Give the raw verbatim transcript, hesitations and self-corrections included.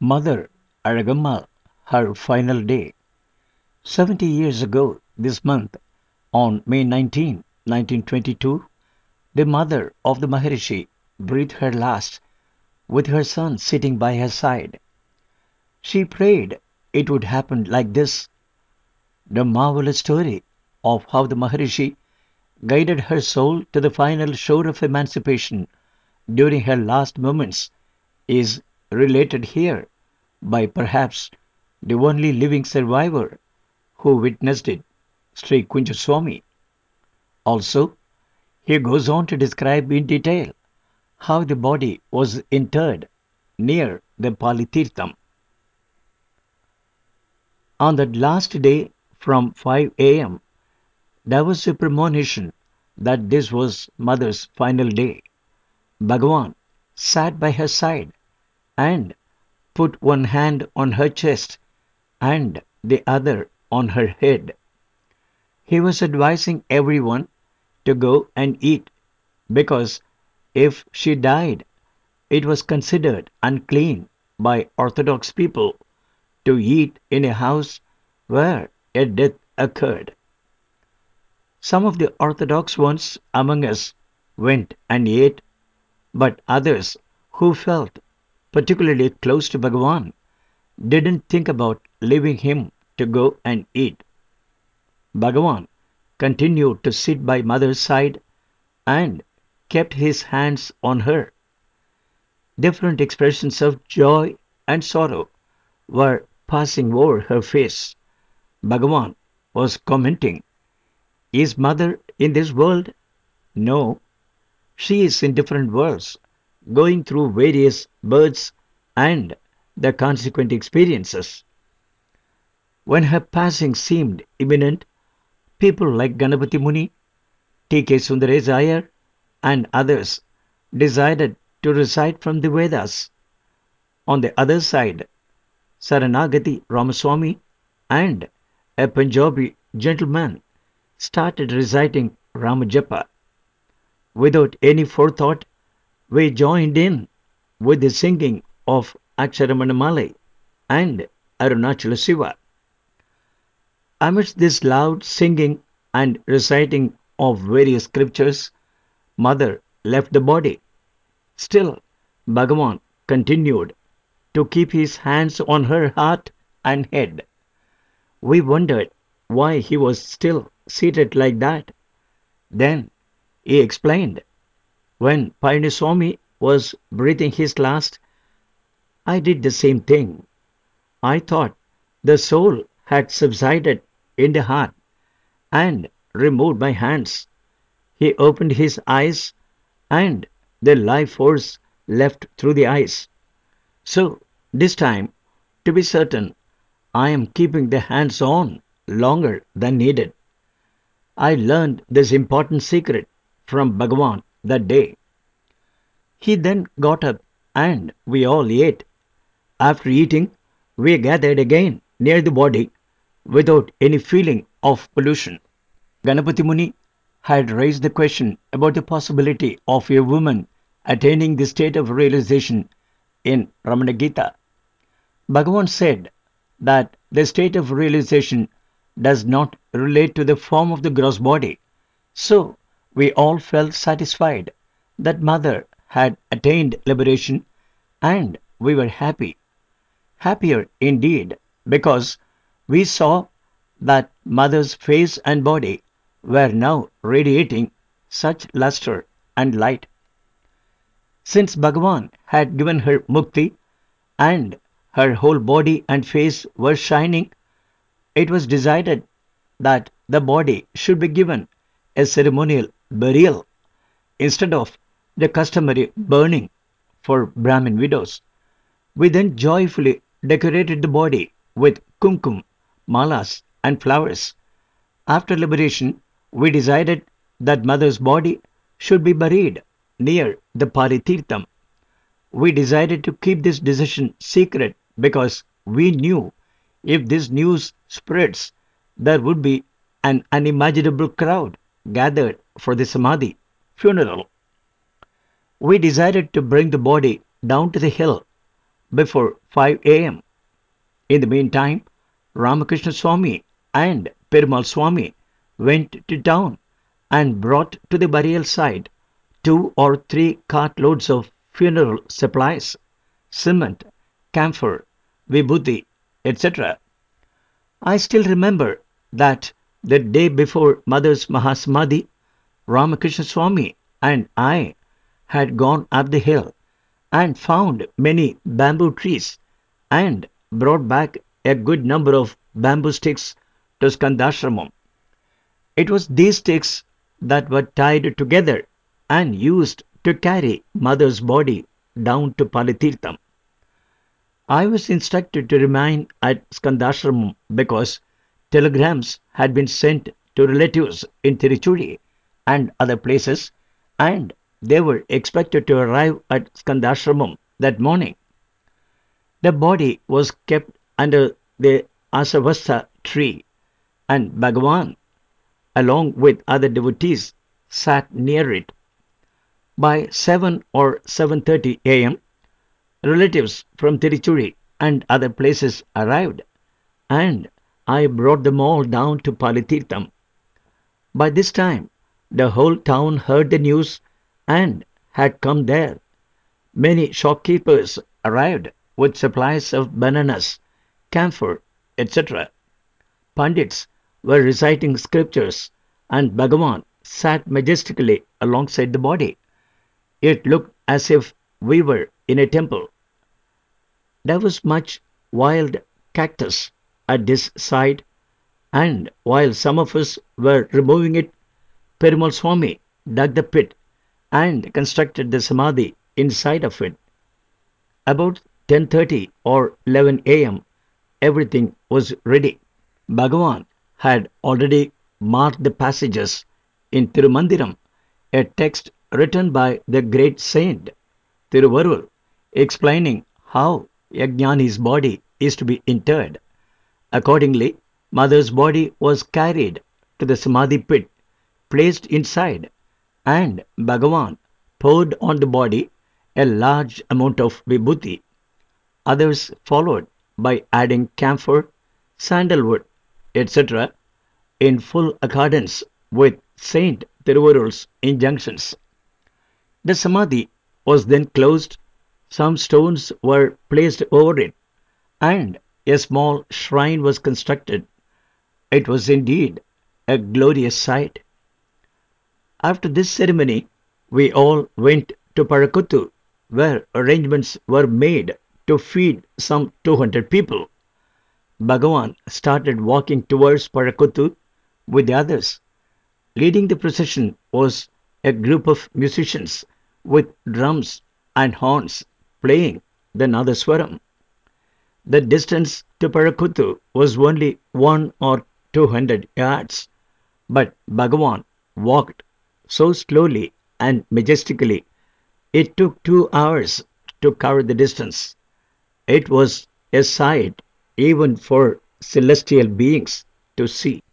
Mother Aragamma, her final day. seventy years ago this month, on May nineteenth, nineteen twenty-two, the mother of the Maharishi breathed her last with her son sitting by her side. She prayed it would happen like this. The marvelous story of how the Maharishi guided her soul to the final shore of emancipation during her last moments is related here by perhaps the only living survivor who witnessed it, Sri Kunjaswamy. Also, he goes on to describe in detail how the body was interred near the Palitirtham. On that last day from five a m, there was a premonition that this was mother's final day. Bhagavan sat by her side and put one hand on her chest and the other on her head. He was advising everyone to go and eat because if she died, it was considered unclean by Orthodox people to eat in a house where a death occurred. Some of the Orthodox ones among us went and ate, but others who felt particularly close to Bhagavan didn't think about leaving him to go and eat. Bhagavan continued to sit by mother's side and kept his hands on her. Different expressions of joy and sorrow were passing over her face. Bhagavan was commenting, is mother in this world? No, she is in different worlds, going through various births and the consequent experiences. When her passing seemed imminent, people like Ganapati Muni, T K. Sundaresh Iyer, and others decided to recite from the Vedas. On the other side, Saranagati Ramaswamy and a Punjabi gentleman started reciting Ramajapa. Without any forethought, we joined in with the singing of Aksharamanamali and Arunachala Siva. Amidst this loud singing and reciting of various scriptures, mother left the body. Still, Bhagavan continued to keep his hands on her heart and head. We wondered why he was still seated like that. Then he explained, when Payaswamy was breathing his last, I did the same thing. I thought the soul had subsided in the heart and removed my hands. He opened his eyes and the life force left through the eyes. So, this time, to be certain, I am keeping the hands on longer than needed. I learned this important secret from Bhagavan that day. He then got up and we all ate. After eating, we gathered again near the body without any feeling of pollution. Ganapati Muni had raised the question about the possibility of a woman attaining the state of realization in Ramana Gita. Bhagavan said that the state of realization does not relate to the form of the gross body. So we all felt satisfied that Mother had attained liberation and we were happy, happier indeed, because we saw that Mother's face and body were now radiating such luster and light. Since Bhagavan had given her mukti and her whole body and face were shining, it was decided that the body should be given a ceremonial burial instead of the customary burning for Brahmin widows. We then joyfully decorated the body with kumkum, malas, and flowers. After liberation, we decided that mother's body should be buried near the Paritirtham. We decided to keep this decision secret because we knew if this news spreads, there would be an unimaginable crowd gathered for the Samadhi funeral. We decided to bring the body down to the hill, before five a m. In the meantime, Ramakrishna Swami and Perumal Swami went to town and brought to the burial site two or three cartloads of funeral supplies, cement, camphor, vibhuti, et cetera. I still remember that the day before Mother's Mahasamadhi, Ramakrishna Swami and I had gone up the hill and found many bamboo trees and brought back a good number of bamboo sticks to Skandashramam. It was these sticks that were tied together and used to carry Mother's body down to Palitirtham. I was instructed to remain at Skandashramam because telegrams had been sent to relatives in Tiruchuri and other places, and they were expected to arrive at Skandashramam that morning. The body was kept under the Asavastha tree, and Bhagavan, along with other devotees, sat near it. By seven or seven thirty a m, relatives from Tiruchuri and other places arrived, and I brought them all down to Palitirtham. By this time, the whole town heard the news and had come there. Many shopkeepers arrived with supplies of bananas, camphor, et cetera. Pandits were reciting scriptures, and Bhagavan sat majestically alongside the body. It looked as if we were in a temple. There was much wild cactus at this side, and while some of us were removing it, Perumal Swami dug the pit and constructed the samadhi inside of it. About ten thirty or eleven a m, everything was ready. Bhagavan had already marked the passages in Tirumandiram, a text written by the great saint Tiruvarur, explaining how Yajnani's body is to be interred. Accordingly, Mother's body was carried to the Samadhi pit, placed inside, and Bhagavan poured on the body a large amount of vibhuti. Others followed by adding camphor, sandalwood, et cetera in full accordance with Saint Tiruvarul's injunctions. The Samadhi was then closed, some stones were placed over it, and a small shrine was constructed. It was indeed a glorious sight. After this ceremony, we all went to Parakuttu, where arrangements were made to feed some two hundred people. Bhagavan started walking towards Parakuttu with the others. Leading the procession was a group of musicians with drums and horns playing the Nadaswaram. The distance to Parakuttu was only one or two hundred yards, but Bhagavan walked so slowly and majestically it took two hours to cover the distance. It was a sight even for celestial beings to see.